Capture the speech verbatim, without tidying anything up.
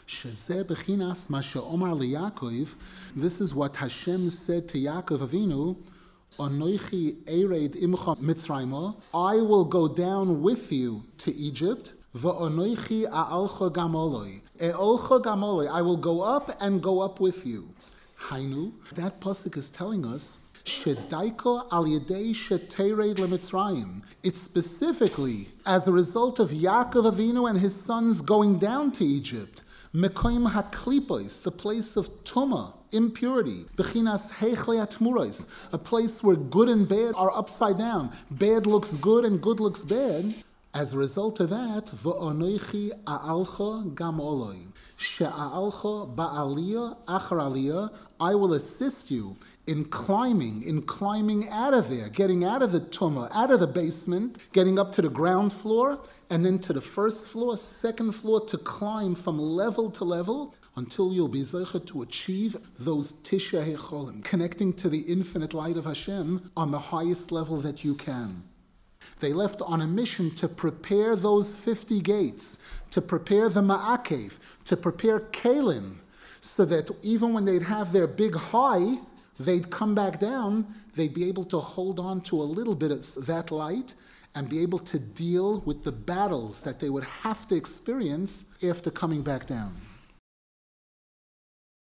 Shezeh bechinas ma she'omar liYaakov. This is what Hashem said to Yaakov Avinu. Anoichi ered imcha Mitzrayma. I will go down with you to Egypt. Va'anoichi a'alcha gamoloi. E'olcha gamoloi. I will go up and go up with you. Hainu. That pasuk is telling us Shedaiko al yedei shetered leMitzrayim. It's specifically as a result of Yaakov Avinu and his sons going down to Egypt. Mekoim haklipos, the place of tuma, impurity. Bechinas heichlei atmuros, a place where good and bad are upside down. Bad looks good and good looks bad. As a result of that, va'onoichi a'alcha gam oloi. She'a'alcha ba'aliyah achar aliyah. I will assist you in climbing, in climbing out of there, getting out of the tumah, out of the basement, getting up to the ground floor, and then to the first floor, second floor, to climb from level to level until you'll be zeicha to achieve those tisha hecholim, connecting to the infinite light of Hashem on the highest level that you can. They left on a mission to prepare those fifty gates, to prepare the ma'akev, to prepare kalim, so that even when they'd have their big high, they'd come back down, they'd be able to hold on to a little bit of that light and be able to deal with the battles that they would have to experience after coming back down.